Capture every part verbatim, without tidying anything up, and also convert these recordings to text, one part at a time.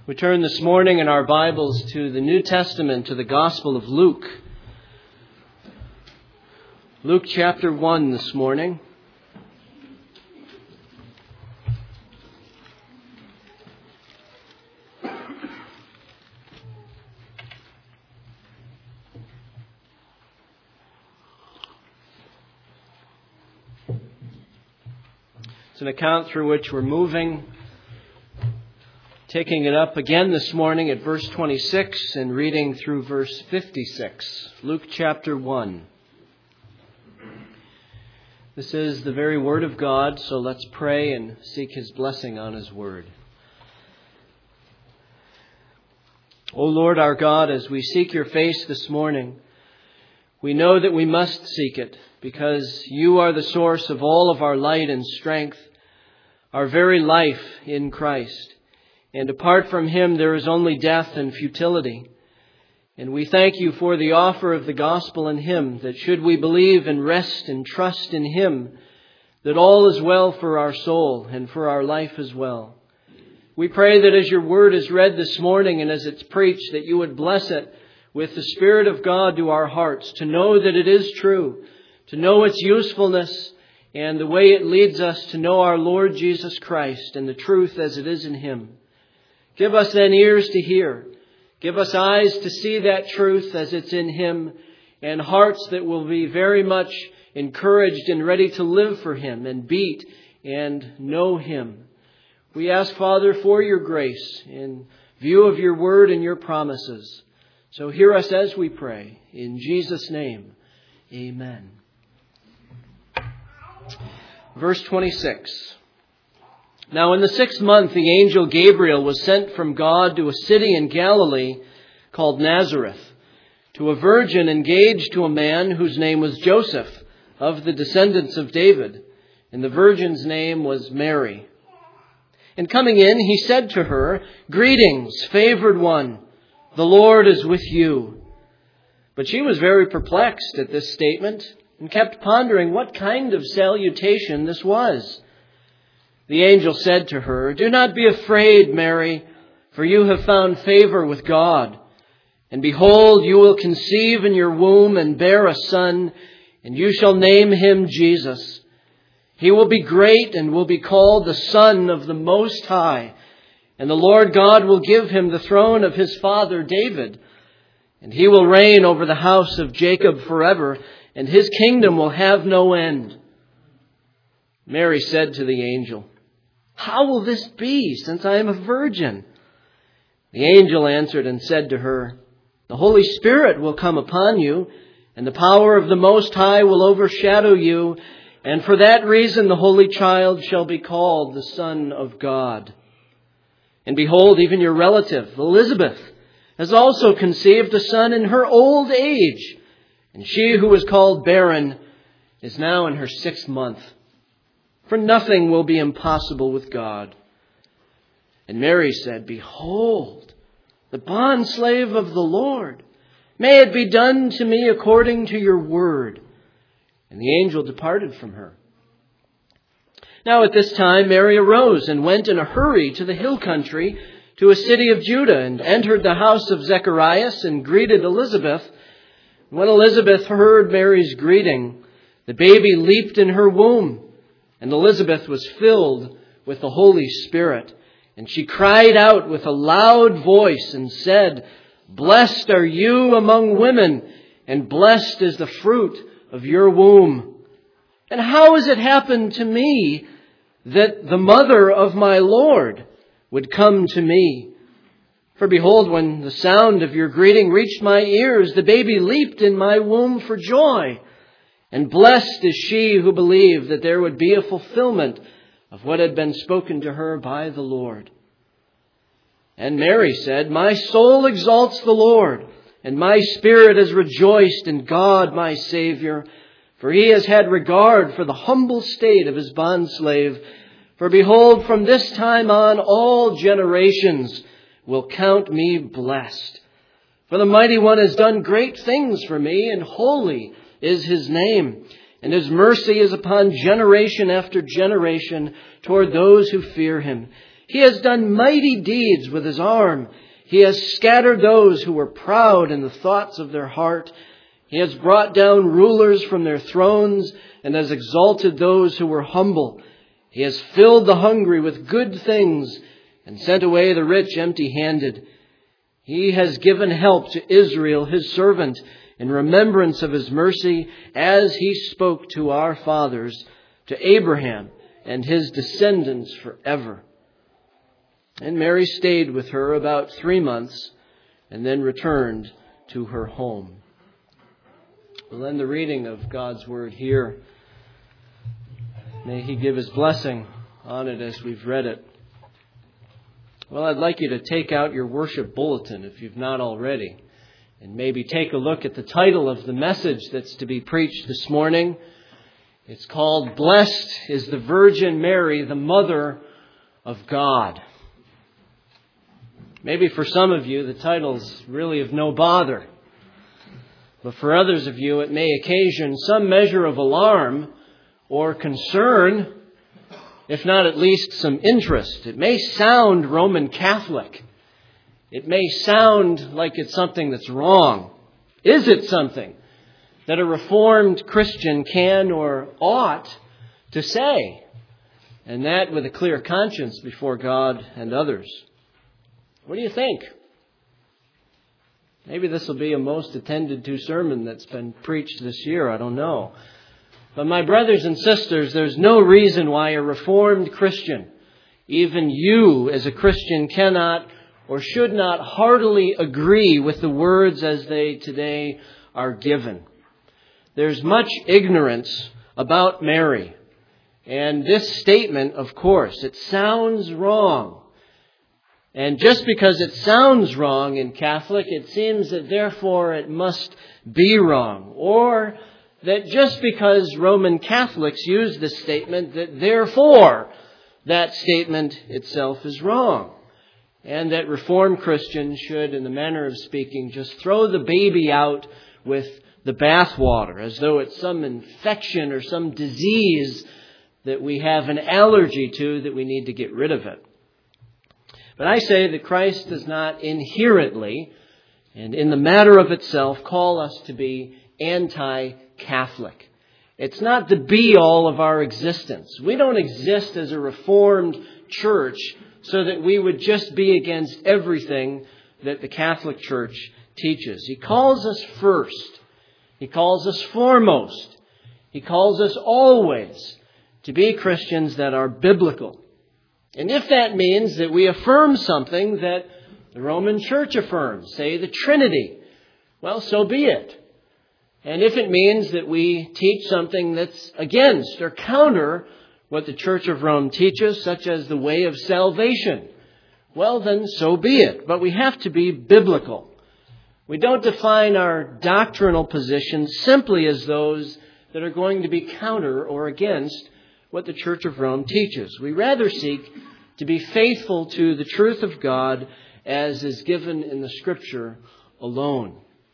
We turn this morning in our Bibles to the New Testament, to the Gospel of Luke. Luke chapter one this morning. It's an account through which we're moving, taking it up again this morning at verse twenty-six and reading through verse fifty-six. Luke chapter one. This is the very Word of God, so let's pray and seek His blessing on His Word. O Lord our God, as we seek Your face this morning, we know that we must seek it because You are the source of all of our light and strength, our very life in Christ. And apart from Him, there is only death and futility. And we thank You for the offer of the gospel in Him, that should we believe and rest and trust in Him, that all is well for our soul and for our life as well. We pray that as Your word is read this morning and as it's preached, that You would bless it with the Spirit of God to our hearts, to know that it is true, to know its usefulness, and the way it leads us to know our Lord Jesus Christ and the truth as it is in Him. Give us then ears to hear. Give us eyes to see that truth as it's in Him, and hearts that will be very much encouraged and ready to live for Him and beat and know Him. We ask, Father, for Your grace in view of Your word and Your promises. So hear us as we pray. In Jesus' name, amen. Verse twenty-six. Now in the sixth month, the angel Gabriel was sent from God to a city in Galilee called Nazareth, to a virgin engaged to a man whose name was Joseph, of the descendants of David, and the virgin's name was Mary. And coming in, he said to her, "Greetings, favored one, the Lord is with you." But she was very perplexed at this statement, and kept pondering what kind of salutation this was. The angel said to her, "Do not be afraid, Mary, for you have found favor with God. And behold, you will conceive in your womb and bear a son, and you shall name him Jesus. He will be great and will be called the Son of the Most High. And the Lord God will give him the throne of his father David. And he will reign over the house of Jacob forever, and his kingdom will have no end." Mary said to the angel, "How will this be, since I am a virgin?" The angel answered and said to her, "The Holy Spirit will come upon you, and the power of the Most High will overshadow you, and for that reason the Holy Child shall be called the Son of God. And behold, even your relative, Elizabeth, has also conceived a son in her old age, and she who was called barren is now in her sixth month. For nothing will be impossible with God." And Mary said, "Behold, the bondslave of the Lord. May it be done to me according to your word." And the angel departed from her. Now at this time Mary arose and went in a hurry to the hill country, to a city of Judah, and entered the house of Zacharias and greeted Elizabeth. When Elizabeth heard Mary's greeting, the baby leaped in her womb. And Elizabeth was filled with the Holy Spirit. And she cried out with a loud voice and said, "Blessed are you among women, and blessed is the fruit of your womb. And how has it happened to me that the mother of my Lord would come to me? For behold, when the sound of your greeting reached my ears, the baby leaped in my womb for joy. And blessed is she who believed that there would be a fulfillment of what had been spoken to her by the Lord." And Mary said, "My soul exalts the Lord, and my spirit is rejoiced in God my Savior, for He has had regard for the humble state of His bondslave. For behold, from this time on all generations will count me blessed. For the Mighty One has done great things for me, and holy is His name. And His mercy is upon generation after generation toward those who fear Him. He has done mighty deeds with his arm. He has scattered those who were proud in the thoughts of their heart. He has brought down rulers from their thrones and has exalted those who were humble. He has filled the hungry with good things and sent away the rich empty-handed. He has given help to Israel, his servant, in remembrance of his mercy, as he spoke to our fathers, to Abraham and his descendants forever. And Mary stayed with her about three months and then returned to her home. We'll end the reading of God's Word here. May He give His blessing on it as we've read it. Well, I'd like you to take out your worship bulletin if you've not already, and maybe take a look at the title of the message that's to be preached this morning. It's called, Blessed is the Virgin Mary, the Mother of God. Maybe for some of you, the title's really of no bother. But for others of you, it may occasion some measure of alarm or concern, if not at least some interest. It may sound Roman Catholic. It may sound like it's something that's wrong. Is it something that a Reformed Christian can or ought to say? And that with a clear conscience before God and others. What do you think? Maybe this will be a most attended to sermon that's been preached this year. I don't know. But my brothers and sisters, there's no reason why a Reformed Christian, even you as a Christian, cannot or should not heartily agree with the words as they today are given. There's much ignorance about Mary. And this statement, of course, it sounds wrong. And just because it sounds wrong in Catholic, it seems that therefore it must be wrong. Or that just because Roman Catholics use this statement, that therefore that statement itself is wrong. And that Reformed Christians should, in the manner of speaking, just throw the baby out with the bathwater, as though it's some infection or some disease that we have an allergy to that we need to get rid of it. But I say that Christ does not inherently, and in the matter of itself, call us to be anti-Catholic. It's not the be-all of our existence. We don't exist as a Reformed church so that we would just be against everything that the Catholic Church teaches. He calls us first. He calls us foremost. He calls us always to be Christians that are biblical. And if that means that we affirm something that the Roman Church affirms, say the Trinity, well, so be it. And if it means that we teach something that's against or counter what the Church of Rome teaches, such as the way of salvation, well, then so be it. But we have to be biblical. We don't define our doctrinal positions simply as those that are going to be counter or against what the Church of Rome teaches. We rather seek to be faithful to the truth of God as is given in the Scripture alone.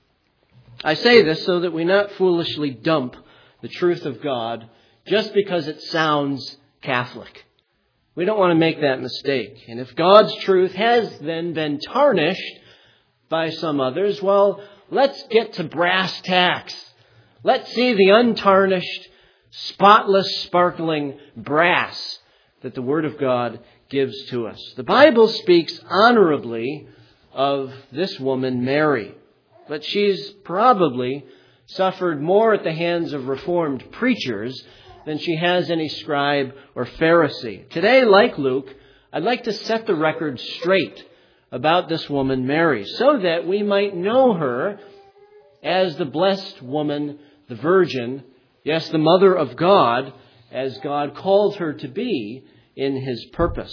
I say this so that we not foolishly dump the truth of God just because it sounds Catholic. We don't want to make that mistake. And if God's truth has then been tarnished by some others, well, let's get to brass tacks. Let's see the untarnished, spotless, sparkling brass that the Word of God gives to us. The Bible speaks honorably of this woman, Mary, but she's probably suffered more at the hands of Reformed preachers than she has any scribe or Pharisee. Today, like Luke, I'd like to set the record straight about this woman, Mary, so that we might know her as the blessed woman, the Virgin, yes, the Mother of God, as God called her to be in His purpose.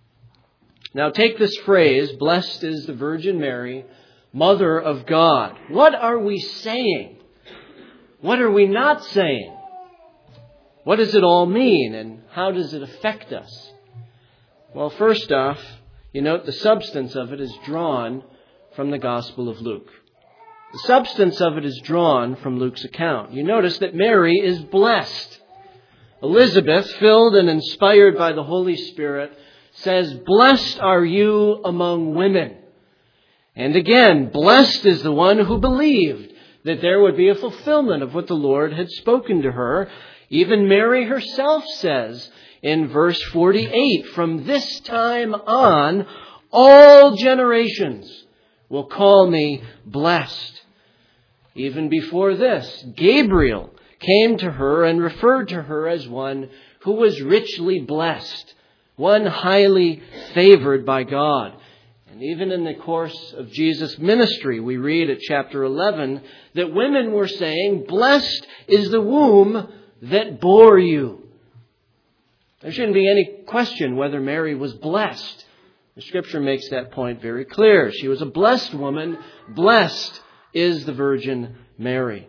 Now take this phrase, blessed is the Virgin Mary, Mother of God. What are we saying? What are we not saying? What does it all mean, and how does it affect us? Well, first off, you note the substance of it is drawn from the Gospel of Luke. The substance of it is drawn from Luke's account. You notice that Mary is blessed. Elizabeth, filled and inspired by the Holy Spirit, says, "Blessed are you among women." And again, blessed is the one who believed that there would be a fulfillment of what the Lord had spoken to her. Even Mary herself says in verse forty-eight, "From this time on, all generations will call me blessed." Even before this, Gabriel came to her and referred to her as one who was richly blessed, one highly favored by God. And even in the course of Jesus' ministry, we read at chapter eleven that women were saying, "Blessed is the womb that bore you." There shouldn't be any question whether Mary was blessed. The Scripture makes that point very clear. She was a blessed woman. Blessed is the Virgin Mary.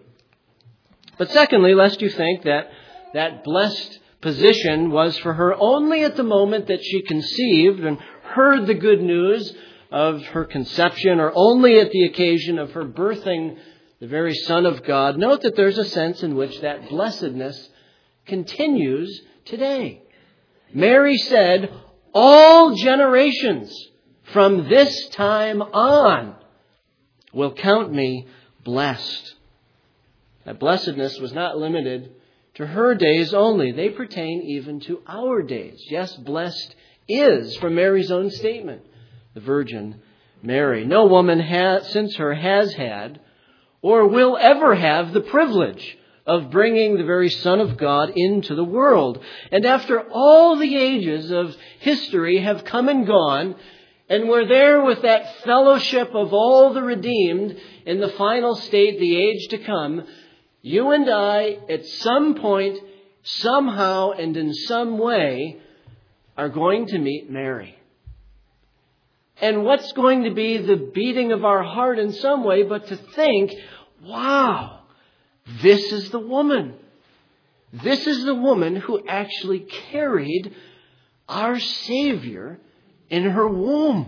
But secondly, lest you think that that blessed position was for her only at the moment that she conceived and heard the good news of her conception, or only at the occasion of her birthing the very Son of God. Note that there's a sense in which that blessedness continues today. Mary said, "All generations from this time on will count me blessed." That blessedness was not limited to her days only. They pertain even to our days. Yes, blessed is, from Mary's own statement, the Virgin Mary. No woman has, since her has had or will ever have the privilege of bringing the very Son of God into the world. And after all the ages of history have come and gone, and we're there with that fellowship of all the redeemed in the final state, the age to come, you and I, at some point, somehow and in some way, are going to meet Mary. And what's going to be the beating of our heart in some way but to think, wow, this is the woman. This is the woman who actually carried our Savior in her womb.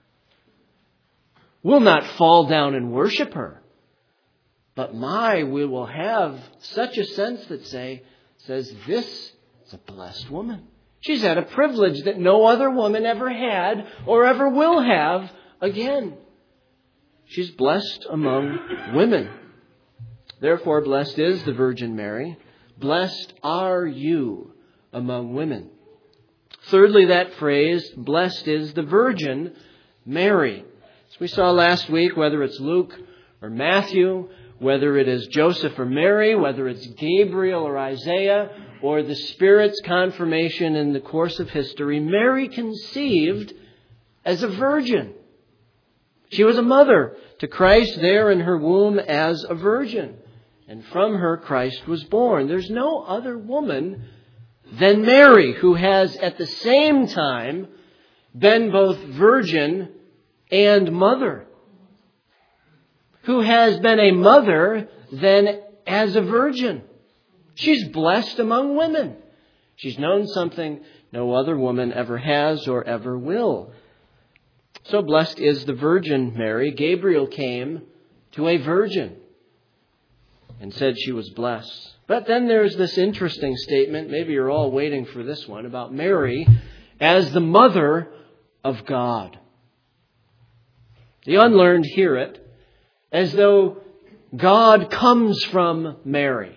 We'll not fall down and worship her. But my, we will have such a sense that say, says, this is a blessed woman. She's had a privilege that no other woman ever had or ever will have again. She's blessed among women. Therefore, blessed is the Virgin Mary. Blessed are you among women. Thirdly, that phrase, blessed is the Virgin Mary. As we saw last week, whether it's Luke or Matthew, whether it is Joseph or Mary, whether it's Gabriel or Isaiah, or the Spirit's confirmation in the course of history, Mary conceived as a virgin. She was a mother to Christ there in her womb as a virgin. And from her, Christ was born. There's no other woman than Mary who has at the same time been both virgin and mother. Who has been a mother then as a virgin. She's blessed among women. She's known something no other woman ever has or ever will. So blessed is the Virgin Mary. Gabriel came to a virgin and said she was blessed. But then there's this interesting statement, maybe you're all waiting for this one, about Mary as the mother of God. The unlearned hear it as though God comes from Mary,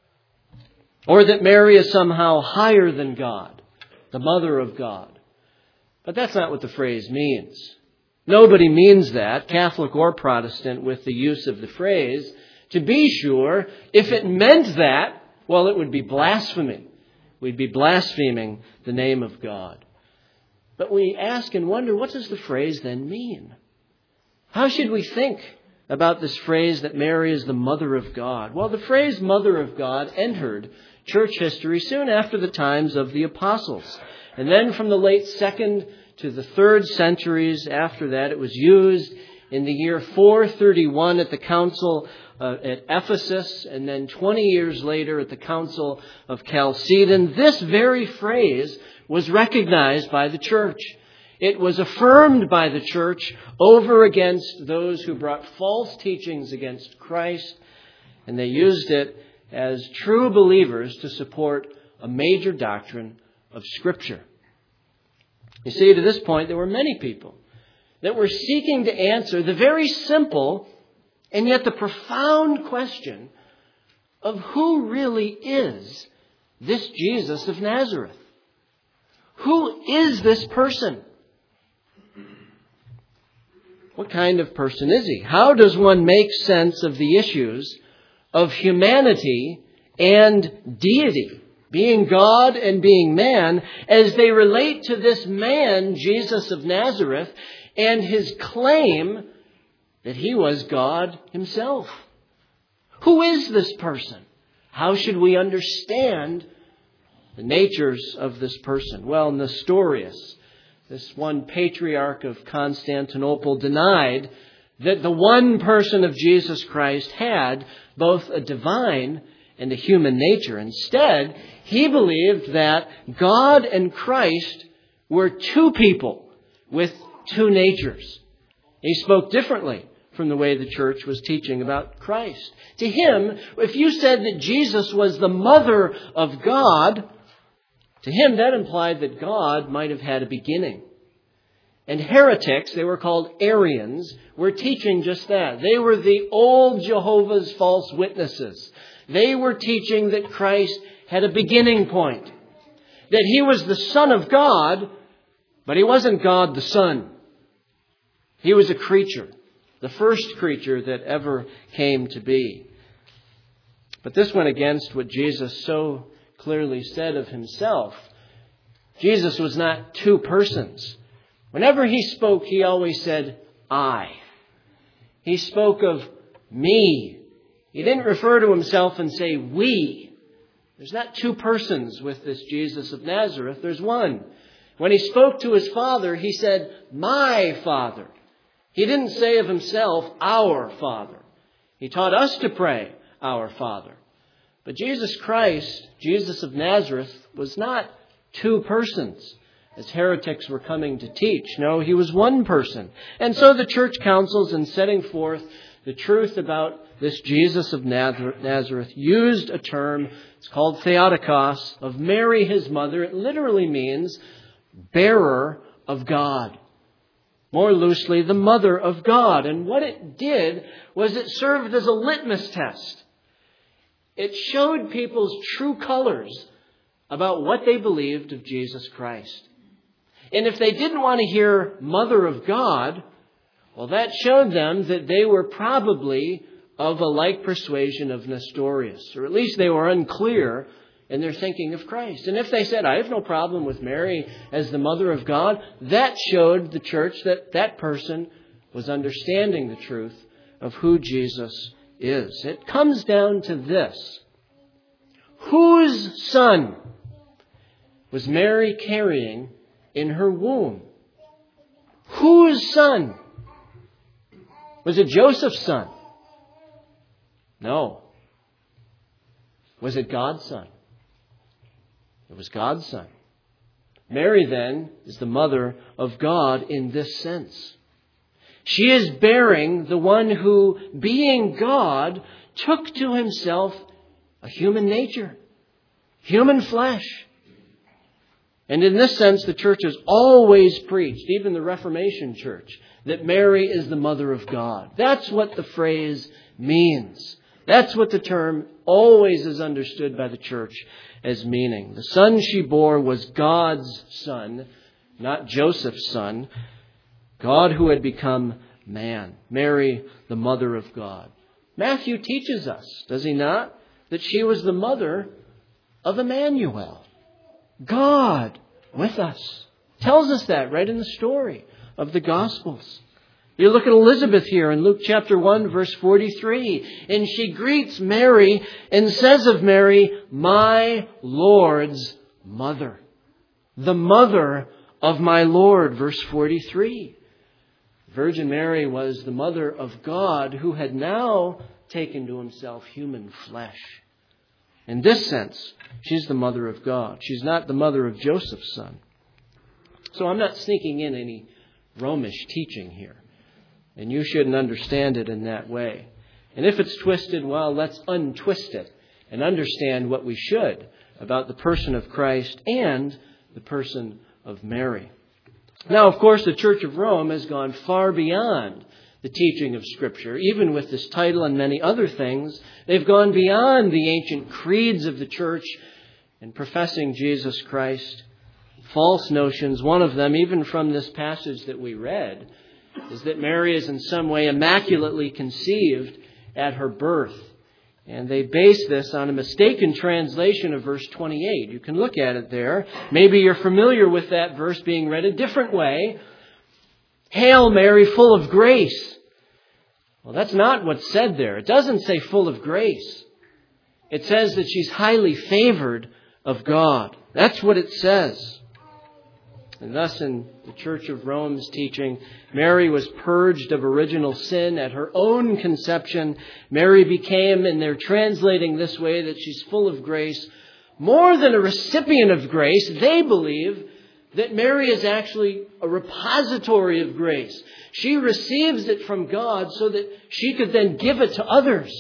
or that Mary is somehow higher than God, the mother of God. But that's not what the phrase means. Nobody means that, Catholic or Protestant, with the use of the phrase. To be sure, if it meant that, well, it would be blasphemy. We'd be blaspheming the name of God. But we ask and wonder, what does the phrase then mean? How should we think about this phrase that Mary is the mother of God? Well, the phrase mother of God entered church history soon after the times of the apostles. And then from the late second to the third centuries after that, it was used in the year four thirty-one at the council uh, at Ephesus, and then twenty years later at the council of Chalcedon. This very phrase was recognized by the church. It was affirmed by the church over against those who brought false teachings against Christ, and they used it as true believers to support a major doctrine of Scripture. You see, to this point, there were many people that were seeking to answer the very simple and yet the profound question of who really is this Jesus of Nazareth? Who is this person? What kind of person is he? How does one make sense of the issues of humanity and deity, being God and being man, as they relate to this man, Jesus of Nazareth, and his claim that he was God himself? Who is this person? How should we understand the natures of this person? Well, Nestorius, this one patriarch of Constantinople, denied that the one person of Jesus Christ had both a divine and a human nature. Instead, he believed that God and Christ were two people with two natures. He spoke differently from the way the church was teaching about Christ. To him, if you said that Jesus was the mother of God, to him that implied that God might have had a beginning. And heretics, they were called Arians, were teaching just that. They were the old Jehovah's false witnesses. They were teaching that Christ had a beginning point, that he was the Son of God, but he wasn't God the Son. He was a creature, the first creature that ever came to be. But this went against what Jesus so clearly said of himself. Jesus was not two persons. Whenever he spoke, he always said, I. He spoke of me. He didn't refer to himself and say, we. There's not two persons with this Jesus of Nazareth. There's one. When he spoke to his Father, he said, my Father. He didn't say of himself, our Father. He taught us to pray, our Father. But Jesus Christ, Jesus of Nazareth, was not two persons, as heretics were coming to teach. No, he was one person. And so the church councils, in setting forth the truth about this Jesus of Nazareth, used a term, it's called Theotokos, of Mary, his mother. It literally means bearer of God. More loosely, the mother of God. And what it did was it served as a litmus test. It showed people's true colors about what they believed of Jesus Christ. And if they didn't want to hear Mother of God, well, that showed them that they were probably of a like persuasion of Nestorius, or at least they were unclear in their thinking of Christ. And if they said, I have no problem with Mary as the Mother of God, that showed the church that that person was understanding the truth of who Jesus is. It comes down to this. Whose son was Mary carrying in her womb? Whose son? Was it Joseph's son? No. Was it God's son? It was God's son. Mary, then, is the mother of God in this sense. She is bearing the one who, being God, took to himself a human nature, human flesh. And in this sense, the church has always preached, even the Reformation church, that Mary is the mother of God. That's what the phrase means. That's what the term always is understood by the church as meaning. The son she bore was God's son, not Joseph's son. God who had become man. Mary, the mother of God. Matthew teaches us, does he not, that she was the mother of Emmanuel. God with us. Tells us that right in the story of the Gospels. You look at Elizabeth here in Luke chapter one, verse forty-three. And she greets Mary and says of Mary, my Lord's mother. The mother of my Lord, verse forty-three. Virgin Mary was the mother of God who had now taken to himself human flesh. In this sense, she's the mother of God. She's not the mother of Joseph's son. So I'm not sneaking in any Romish teaching here. And you shouldn't understand it in that way. And if it's twisted, well, let's untwist it and understand what we should about the person of Christ and the person of Mary. Now, of course, the Church of Rome has gone far beyond the teaching of Scripture. Even with this title and many other things, they've gone beyond the ancient creeds of the church in professing Jesus Christ. False notions, one of them, even from this passage that we read, is that Mary is in some way immaculately conceived at her birth. And they base this on a mistaken translation of verse twenty-eight. You can look at it there. Maybe you're familiar with that verse being read a different way. Hail Mary, full of grace. Well, that's not what's said there. It doesn't say full of grace. It says that she's highly favored of God. That's what it says. And thus, in the Church of Rome's teaching, Mary was purged of original sin at her own conception. Mary became, and they're translating this way, that she's full of grace. More than a recipient of grace, they believe that Mary is actually a repository of grace. She receives it from God so that she could then give it to others.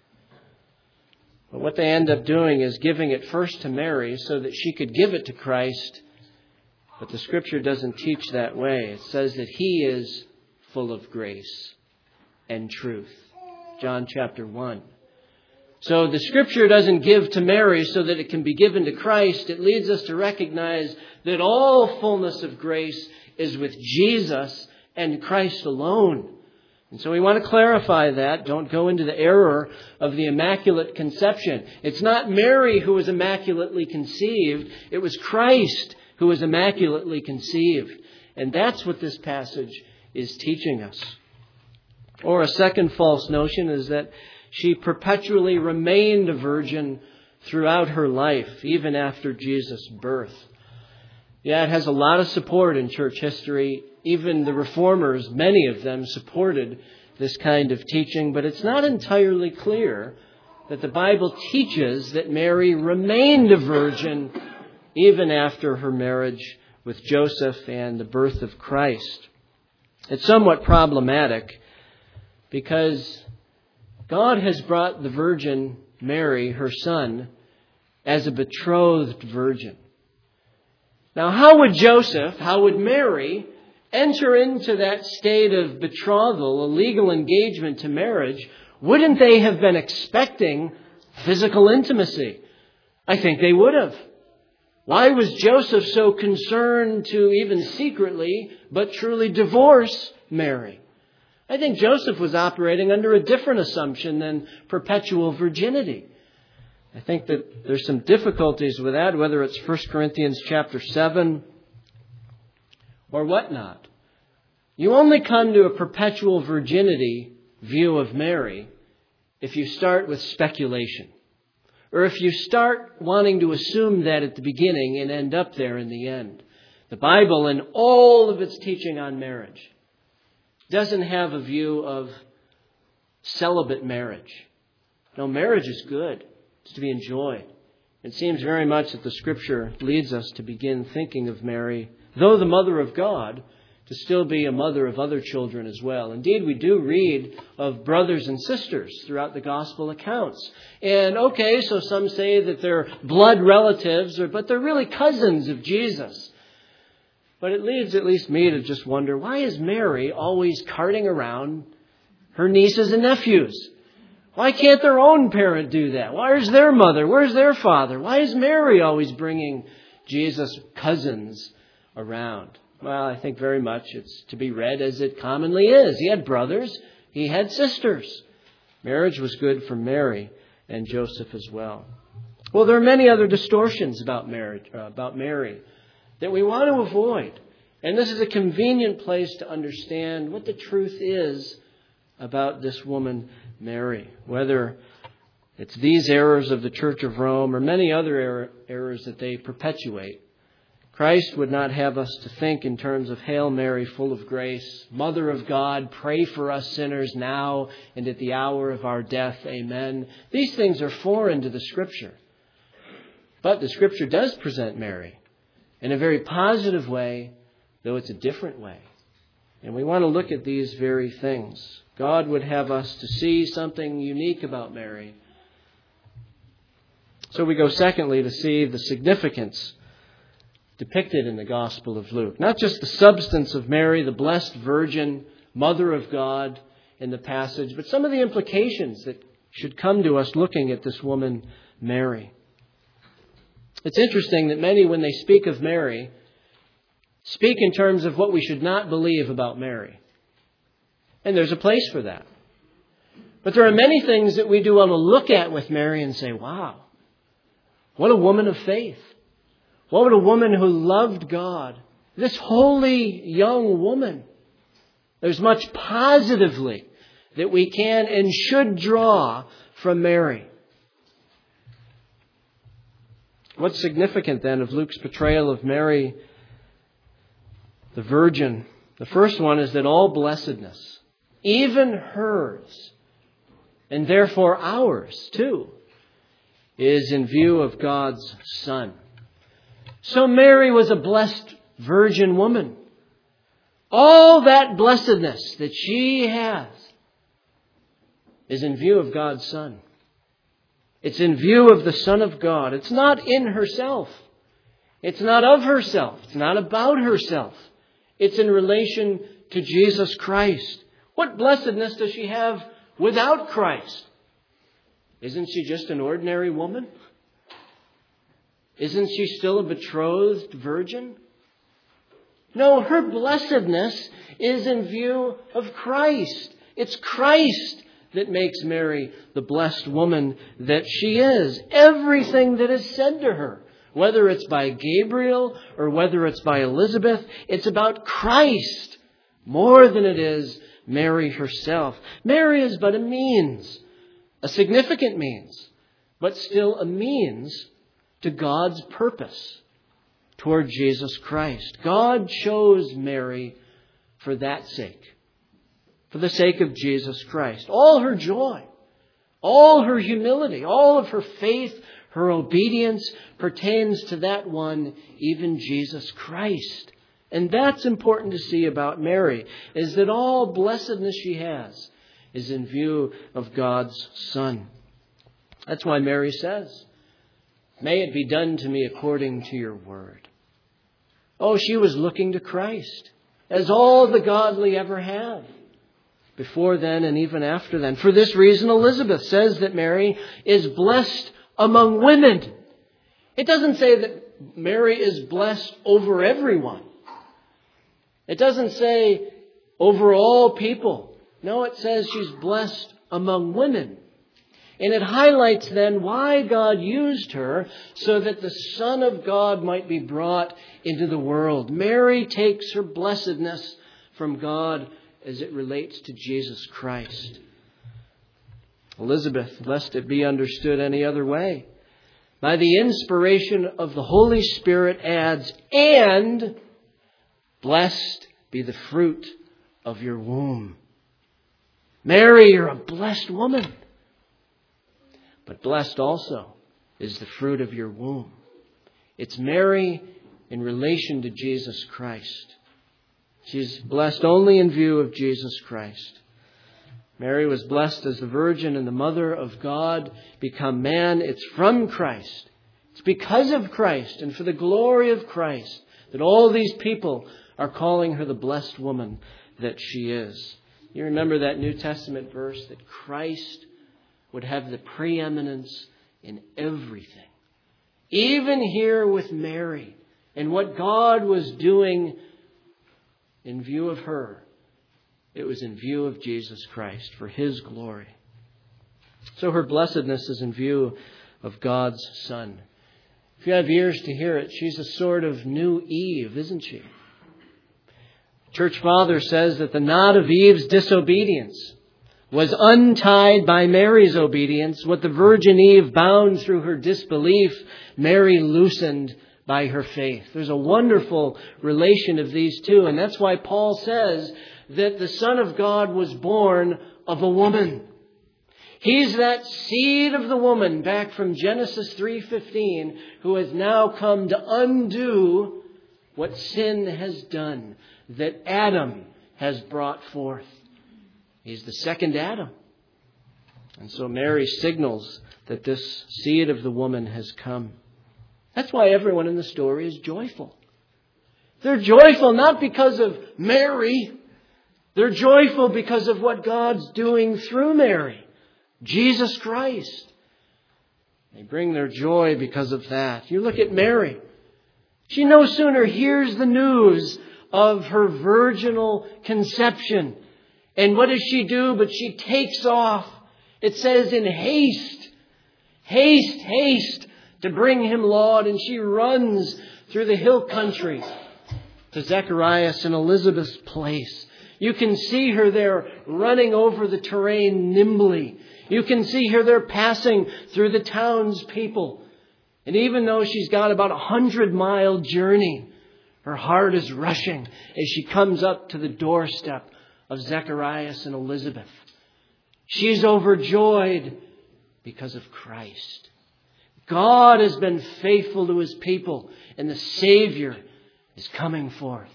But what they end up doing is giving it first to Mary so that she could give it to Christ. But the Scripture doesn't teach that way. It says that He is full of grace and truth. John chapter one. So the Scripture doesn't give to Mary so that it can be given to Christ. It leads us to recognize that all fullness of grace is with Jesus and Christ alone. And so we want to clarify that. Don't go into the error of the Immaculate Conception. It's not Mary who was immaculately conceived. It was Christ who was immaculately conceived. And that's what this passage is teaching us. Or a second false notion is that she perpetually remained a virgin throughout her life, even after Jesus' birth. Yeah, it has a lot of support in church history. Even the Reformers, many of them, supported this kind of teaching. But it's not entirely clear that the Bible teaches that Mary remained a virgin even after her marriage with Joseph and the birth of Christ. It's somewhat problematic because God has brought the Virgin Mary, her son, as a betrothed virgin. Now, how would Joseph, how would Mary enter into that state of betrothal, a legal engagement to marriage? Wouldn't they have been expecting physical intimacy? I think they would have. Why was Joseph so concerned to even secretly, but truly divorce Mary? I think Joseph was operating under a different assumption than perpetual virginity. I think that there's some difficulties with that, whether it's First Corinthians chapter seven or whatnot. You only come to a perpetual virginity view of Mary if you start with speculation. Or if you start wanting to assume that at the beginning and end up there in the end. The Bible, in all of its teaching on marriage, doesn't have a view of celibate marriage. No, marriage is good. It's to be enjoyed. It seems very much that the Scripture leads us to begin thinking of Mary, though the mother of God, to still be a mother of other children as well. Indeed, we do read of brothers and sisters throughout the gospel accounts. And okay, so some say that they're blood relatives, or but they're really cousins of Jesus. But it leads at least me to just wonder, why is Mary always carting around her nieces and nephews? Why can't their own parent do that? Where's their mother? Where's their father? Why is Mary always bringing Jesus' cousins around? Well, I think very much it's to be read as it commonly is. He had brothers. He had sisters. Marriage was good for Mary and Joseph as well. Well, there are many other distortions about marriage, uh, about Mary that we want to avoid. And this is a convenient place to understand what the truth is about this woman, Mary. Whether it's these errors of the Church of Rome or many other er- errors that they perpetuate. Christ would not have us to think in terms of Hail Mary, full of grace, Mother of God, pray for us sinners now and at the hour of our death. Amen. These things are foreign to the Scripture. But the Scripture does present Mary in a very positive way, though it's a different way. And we want to look at these very things. God would have us to see something unique about Mary. So we go secondly to see the significance depicted in the Gospel of Luke. Not just the substance of Mary, the blessed virgin, Mother of God in the passage, but some of the implications that should come to us looking at this woman, Mary. It's interesting that many, when they speak of Mary, speak in terms of what we should not believe about Mary. And there's a place for that. But there are many things that we do want to look at with Mary and say, wow, what a woman of faith. What a woman who loved God. This holy young woman. There's much positively that we can and should draw from Mary. What's significant then of Luke's portrayal of Mary, the Virgin? The first one is that all blessedness, even hers, and therefore ours too, is in view of God's Son. So Mary was a blessed virgin woman. All that blessedness that she has is in view of God's Son. It's in view of the Son of God. It's not in herself. It's not of herself. It's not about herself. It's in relation to Jesus Christ. What blessedness does she have without Christ? Isn't she just an ordinary woman? Isn't she still a betrothed virgin? No, her blessedness is in view of Christ. It's Christ that makes Mary the blessed woman that she is. Everything that is said to her, whether it's by Gabriel or whether it's by Elizabeth, it's about Christ more than it is Mary herself. Mary is but a means, a significant means, but still a means to God's purpose toward Jesus Christ. God chose Mary for that sake, for the sake of Jesus Christ. All her joy, all her humility, all of her faith, her obedience pertains to that one, even Jesus Christ. And that's important to see about Mary, is that all blessedness she has is in view of God's Son. That's why Mary says, "May it be done to me according to your word." Oh, she was looking to Christ, as all the godly ever have, before then and even after then. For this reason, Elizabeth says that Mary is blessed among women. It doesn't say that Mary is blessed over everyone. It doesn't say over all people. No, it says she's blessed among women. And it highlights then why God used her so that the Son of God might be brought into the world. Mary takes her blessedness from God as it relates to Jesus Christ. Elizabeth, lest it be understood any other way, by the inspiration of the Holy Spirit adds, "And blessed be the fruit of your womb." Mary, you're a blessed woman. But blessed also is the fruit of your womb. It's Mary in relation to Jesus Christ. She's blessed only in view of Jesus Christ. Mary was blessed as the Virgin and the Mother of God become man. It's from Christ. It's because of Christ and for the glory of Christ that all these people are calling her the blessed woman that she is. You remember that New Testament verse that Christ would have the preeminence in everything. Even here with Mary and what God was doing in view of her, it was in view of Jesus Christ for His glory. So her blessedness is in view of God's Son. If you have ears to hear it, she's a sort of new Eve, isn't she? Church Father says that the knot of Eve's disobedience was untied by Mary's obedience. What the Virgin Eve bound through her disbelief, Mary loosened by her faith. There's a wonderful relation of these two. And that's why Paul says that the Son of God was born of a woman. He's that seed of the woman back from Genesis three fifteen who has now come to undo what sin has done, that Adam has brought forth. He's the second Adam. And so Mary signals that this seed of the woman has come. That's why everyone in the story is joyful. They're joyful not because of Mary. They're joyful because of what God's doing through Mary, Jesus Christ. They bring their joy because of that. You look at Mary. She no sooner hears the news of her virginal conception. And what does she do? But she takes off. It says in haste, haste, haste to bring him laud. And she runs through the hill country to Zacharias and Elizabeth's place. You can see her there running over the terrain nimbly. You can see her there passing through the townspeople. And even though she's got about a hundred mile journey, her heart is rushing as she comes up to the doorstep of Zacharias and Elizabeth. She's overjoyed because of Christ. God has been faithful to His people, and the Savior is coming forth.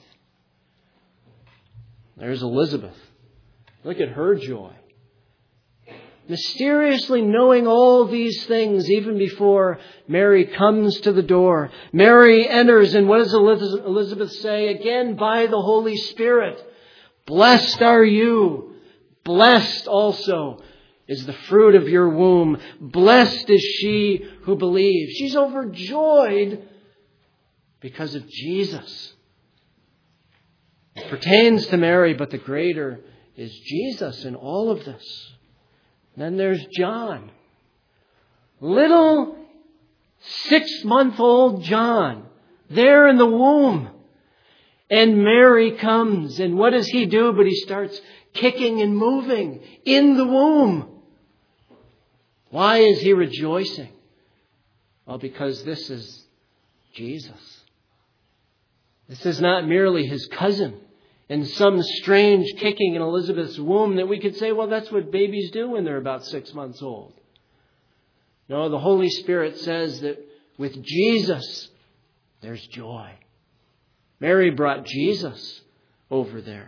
There's Elizabeth. Look at her joy. Mysteriously knowing all these things even before Mary comes to the door. Mary enters, and what does Elizabeth say? Again, by the Holy Spirit. Blessed are you. Blessed also is the fruit of your womb. Blessed is she who believes. She's overjoyed because of Jesus. It pertains to Mary, but the greater is Jesus in all of this. Then there's John. Little six-month-old John there in the womb. And Mary comes. And what does he do? But he starts kicking and moving in the womb. Why is he rejoicing? Well, because this is Jesus. This is not merely his cousin and some strange kicking in Elizabeth's womb that we could say, well, that's what babies do when they're about six months old. No, the Holy Spirit says that with Jesus, there's joy. Mary brought Jesus over there.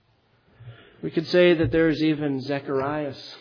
We could say that there's even Zacharias.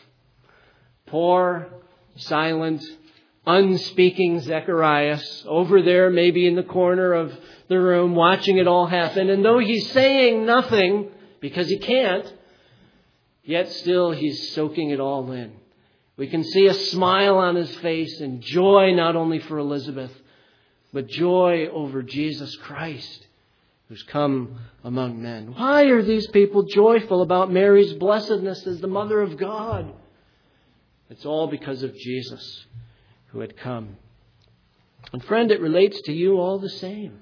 Poor, silent, unspeaking Zacharias over there, maybe in the corner of the room, watching it all happen. And though he's saying nothing, because he can't, yet still he's soaking it all in. We can see a smile on his face and joy not only for Elizabeth, but joy over Jesus Christ, who's come among men. Why are these people joyful about Mary's blessedness as the Mother of God? It's all because of Jesus who had come. And friend, it relates to you all the same.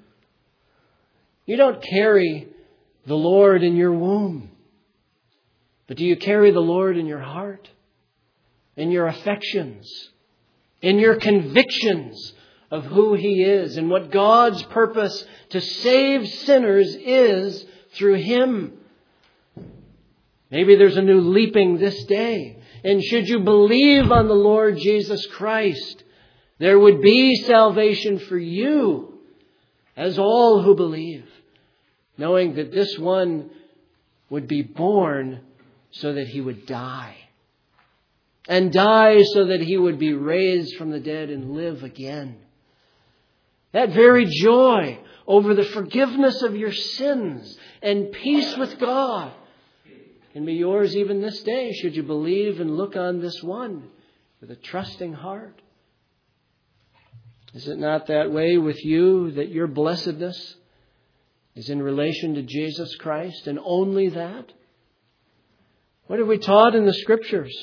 You don't carry the Lord in your womb, but do you carry the Lord in your heart, in your affections, in your convictions of who He is and what God's purpose to save sinners is through Him? Maybe there's a new leaping this day. And should you believe on the Lord Jesus Christ, there would be salvation for you, as all who believe, knowing that this one would be born so that He would die. And die so that He would be raised from the dead and live again. That very joy over the forgiveness of your sins and peace with God can be yours even this day, should you believe and look on this one with a trusting heart. Is it not that way with you, that your blessedness is in relation to Jesus Christ and only that? What are we taught in the Scriptures?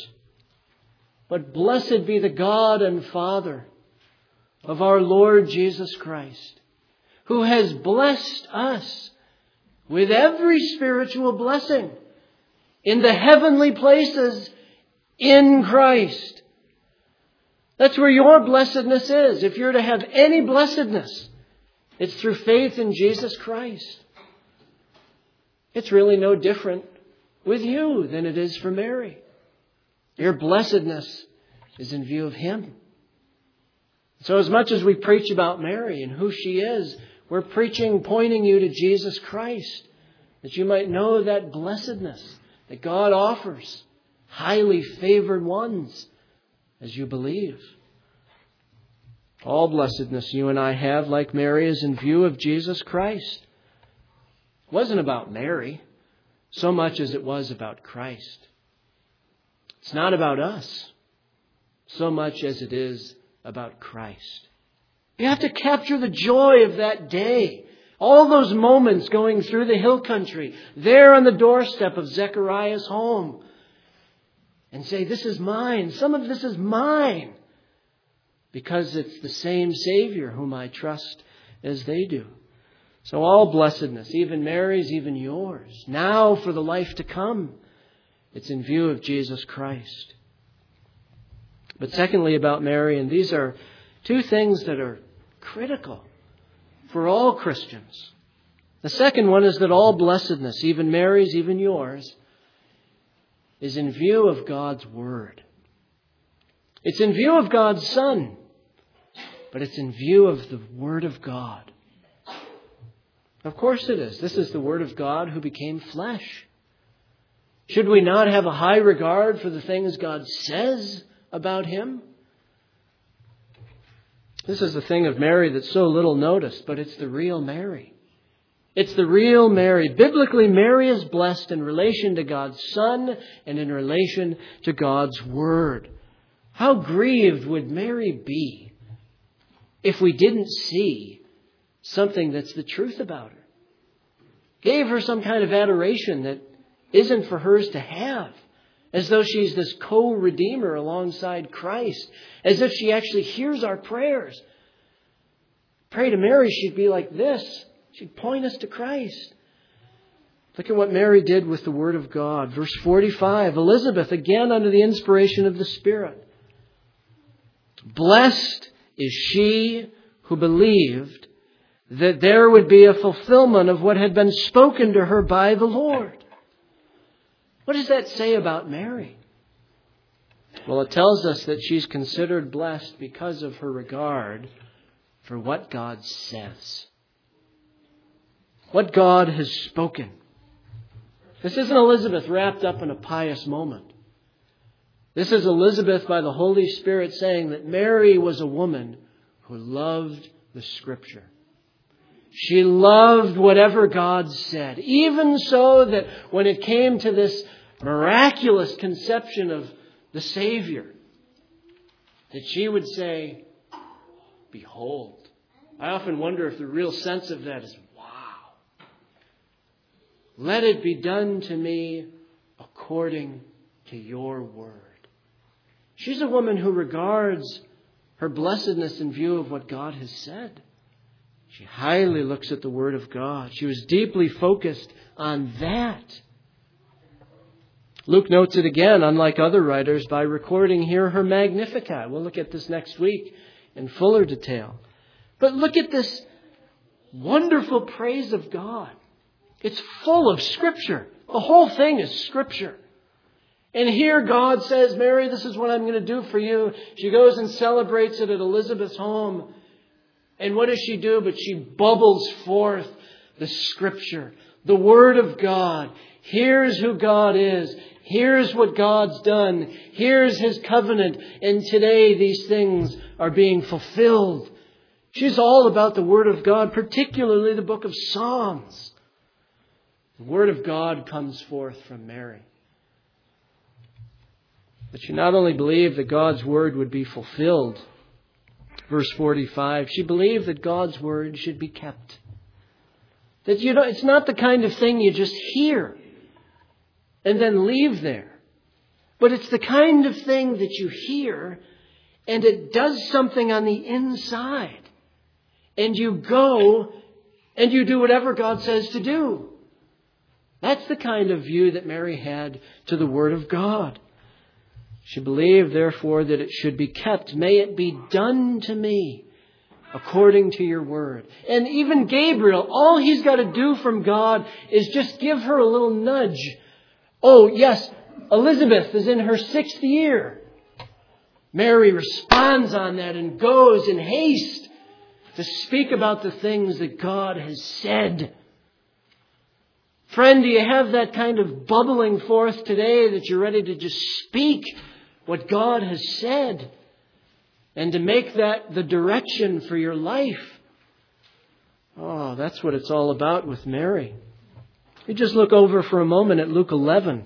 But blessed be the God and Father of our Lord Jesus Christ, who has blessed us with every spiritual blessing in the heavenly places in Christ. That's where your blessedness is. If you're to have any blessedness, it's through faith in Jesus Christ. It's really no different with you than it is for Mary. Your blessedness is in view of Him. So as much as we preach about Mary and who she is, we're preaching, pointing you to Jesus Christ, that you might know that blessedness that God offers, highly favored ones, as you believe. All blessedness you and I have, like Mary, is in view of Jesus Christ. It wasn't about Mary so much as it was about Christ. It's not about us so much as it is about Christ. You have to capture the joy of that day. All those moments going through the hill country, there on the doorstep of Zechariah's home. And say, this is mine. Some of this is mine. Because it's the same Savior whom I trust as they do. So all blessedness, even Mary's, even yours, now for the life to come, it's in view of Jesus Christ. But secondly about Mary, and these are two things that are critical for all Christians. The second one is that all blessedness, even Mary's, even yours, is in view of God's Word. It's in view of God's Son, but it's in view of the Word of God. Of course it is. This is the Word of God who became flesh. Should we not have a high regard for the things God says about Him? This is the thing of Mary that's so little noticed, but it's the real Mary. It's the real Mary. Biblically, Mary is blessed in relation to God's Son and in relation to God's Word. How grieved would Mary be if we didn't see something that's the truth about her? Gave her some kind of adoration that isn't for hers to have. As though she's this co-redeemer alongside Christ. As if she actually hears our prayers. Pray to Mary, she'd be like this. She'd point us to Christ. Look at what Mary did with the Word of God. Verse forty-five, Elizabeth, again under the inspiration of the Spirit. Blessed is she who believed that there would be a fulfillment of what had been spoken to her by the Lord. What does that say about Mary? Well, it tells us that she's considered blessed because of her regard for what God says. What God has spoken. This isn't Elizabeth wrapped up in a pious moment. This is Elizabeth by the Holy Spirit saying that Mary was a woman who loved the Scripture. She loved whatever God said. Even so that when it came to this miraculous conception of the Savior, that she would say, behold. I often wonder if the real sense of that is, wow. Let it be done to me according to your word. She's a woman who regards her blessedness in view of what God has said. She highly looks at the Word of God. She was deeply focused on that. Luke notes it again, unlike other writers, by recording here her Magnificat. We'll look at this next week in fuller detail. But look at this wonderful praise of God. It's full of Scripture. The whole thing is Scripture. And here God says, Mary, this is what I'm going to do for you. She goes and celebrates it at Elizabeth's home. And what does she do? But she bubbles forth the Scripture, the Word of God. Here's who God is. Here's what God's done. Here's His covenant. And today these things are being fulfilled. She's all about the Word of God, particularly the book of Psalms. The Word of God comes forth from Mary. But she not only believed that God's Word would be fulfilled, verse forty-five, she believed that God's Word should be kept. That you know, it's not the kind of thing you just hear and then leave there. But it's the kind of thing that you hear and it does something on the inside. And you go and you do whatever God says to do. That's the kind of view that Mary had to the Word of God. She believed, therefore, that it should be kept. May it be done to me according to your word. And even Gabriel, all he's got to do from God is just give her a little nudge. Oh, yes, Elizabeth is in her sixth year. Mary responds on that and goes in haste to speak about the things that God has said. Friend, do you have that kind of bubbling forth today that you're ready to just speak what God has said and to make that the direction for your life? Oh, that's what it's all about with Mary. You just look over for a moment at Luke eleven.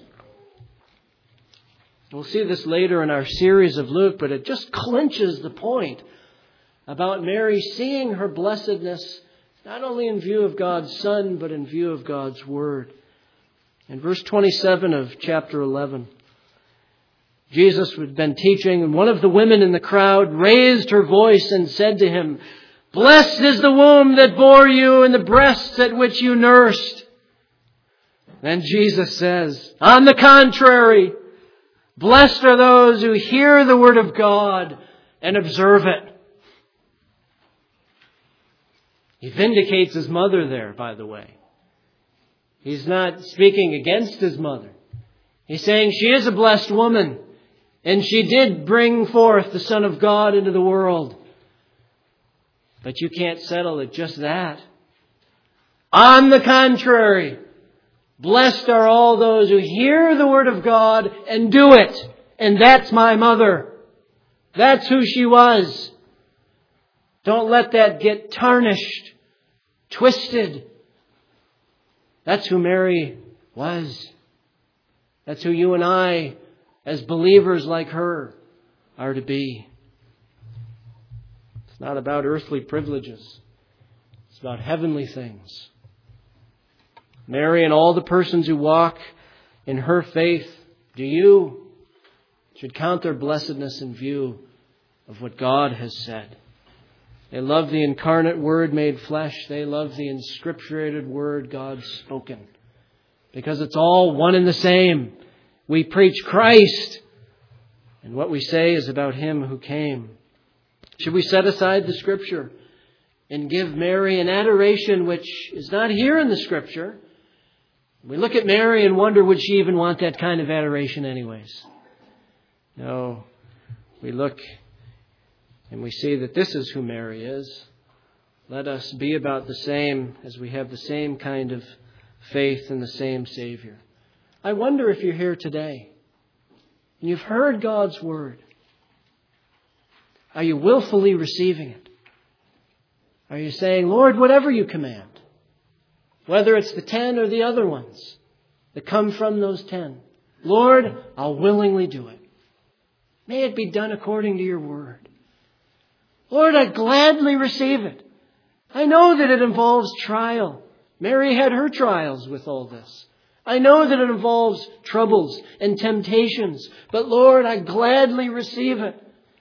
We'll see this later in our series of Luke, but it just clinches the point about Mary seeing her blessedness not only in view of God's Son, but in view of God's Word. In verse twenty-seven of chapter eleven, Jesus had been teaching, and one of the women in the crowd raised her voice and said to him, "Blessed is the womb that bore you and the breasts at which you nursed." Then Jesus says, "On the contrary, blessed are those who hear the word of God and observe it." He vindicates his mother there, by the way. He's not speaking against his mother. He's saying she is a blessed woman, and she did bring forth the Son of God into the world. But you can't settle at just that. On the contrary, blessed are all those who hear the word of God and do it. And that's my mother. That's who she was. Don't let that get tarnished, twisted. That's who Mary was. That's who you and I, as believers like her, are to be. It's not about earthly privileges. It's about heavenly things. Mary and all the persons who walk in her faith, do you, should count their blessedness in view of what God has said. They love the incarnate Word made flesh. They love the inscripturated Word, God spoken. Because it's all one and the same. We preach Christ, and what we say is about Him who came. Should we set aside the Scripture and give Mary an adoration which is not here in the Scripture? We look at Mary and wonder, would she even want that kind of adoration anyways? No. We look and we see that this is who Mary is. Let us be about the same as we have the same kind of faith in the same Savior. I wonder if you're here today and you've heard God's Word. Are you willfully receiving it? Are you saying, "Lord, whatever you command," whether it's the ten or the other ones that come from those ten, "Lord, I'll willingly do it. May it be done according to your word. Lord, I gladly receive it." I know that it involves trial. Mary had her trials with all this. I know that it involves troubles and temptations. But Lord, I gladly receive it.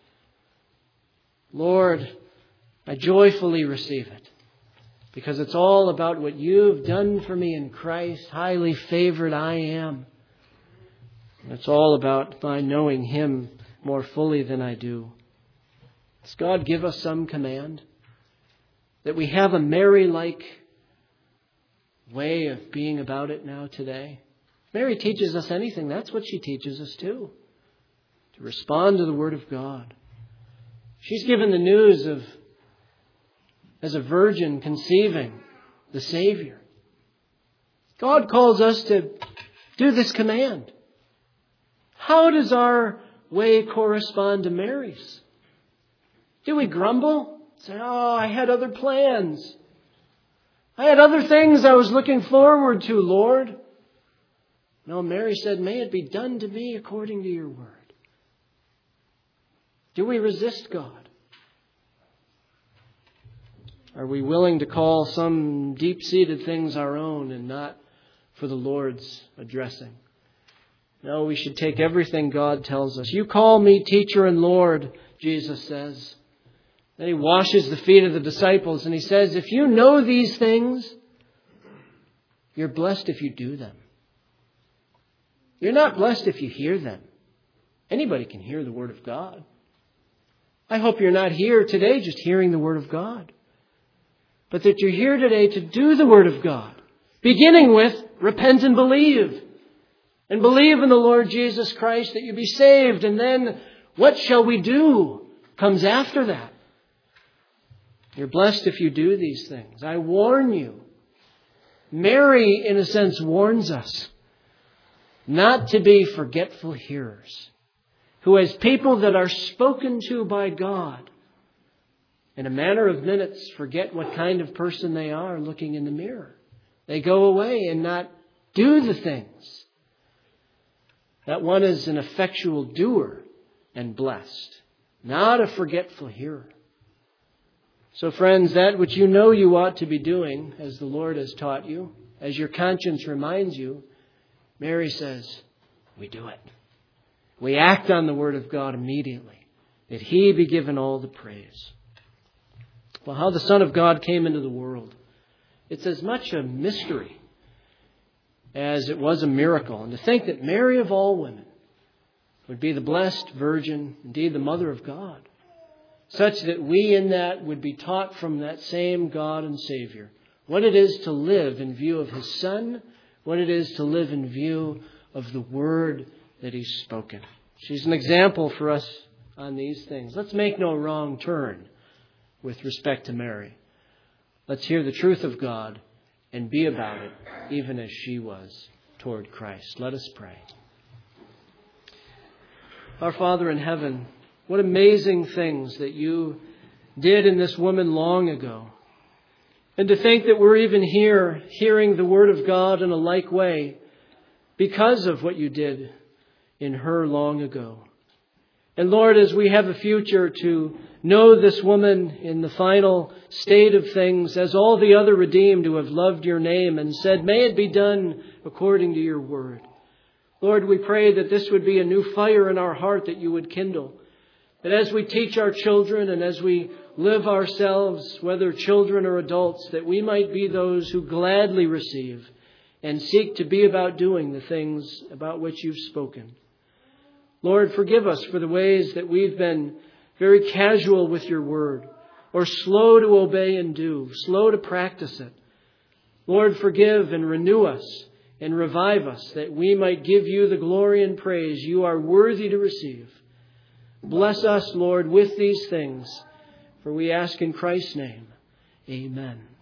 Lord, I joyfully receive it. Because it's all about what you've done for me in Christ. Highly favored I am. And it's all about my knowing Him more fully than I do. Does God give us some command? That we have a Mary-like way of being about it now today? Mary teaches us anything. That's what she teaches us too. To respond to the Word of God. She's given the news of, as a virgin conceiving the Savior. God calls us to do this command. How does our way correspond to Mary's? Do we grumble? Say, "Oh, I had other plans. I had other things I was looking forward to, Lord." No, Mary said, "May it be done to me according to your word." Do we resist God? Are we willing to call some deep-seated things our own and not for the Lord's addressing? No, we should take everything God tells us. "You call me teacher and Lord," Jesus says. Then He washes the feet of the disciples and He says, if you know these things, you're blessed if you do them. You're not blessed if you hear them. Anybody can hear the Word of God. I hope you're not here today just hearing the Word of God, but that you're here today to do the Word of God, beginning with repent and believe. And believe in the Lord Jesus Christ that you be saved. And then what shall we do comes after that. You're blessed if you do these things. I warn you. Mary, in a sense, warns us not to be forgetful hearers, who as people that are spoken to by God, in a matter of minutes, forget what kind of person they are looking in the mirror. They go away and not Do the things. That one is an effectual doer and blessed, not a forgetful hearer. So friends, that which you know you ought to be doing, as the Lord has taught you, as your conscience reminds you, Mary says, we do it. We act on the Word of God immediately, that He be given all the praise. Well, how the Son of God came into the world, it's as much a mystery as it was a miracle. And to think that Mary of all women would be the blessed Virgin, indeed the Mother of God, such that we in that would be taught from that same God and Savior what it is to live in view of His Son, what it is to live in view of the Word that He's spoken. She's an example for us on these things. Let's make no wrong turn with respect to Mary. Let's hear the truth of God and be about it, even as she was toward Christ. Let us pray. Our Father in heaven, what amazing things that you did in this woman long ago. And to think that we're even here hearing the Word of God in a like way because of what you did in her long ago. And Lord, as we have a future to know this woman in the final state of things, as all the other redeemed who have loved your name and said, may it be done according to your word. Lord, we pray that this would be a new fire in our heart that you would kindle. That as we teach our children and as we live ourselves, whether children or adults, that we might be those who gladly receive and seek to be about doing the things about which you've spoken. Lord, forgive us for the ways that we've been very casual with your word, or slow to obey and do, slow to practice it. Lord, forgive and renew us and revive us, that we might give you the glory and praise you are worthy to receive. Bless us, Lord, with these things, for we ask in Christ's name. Amen.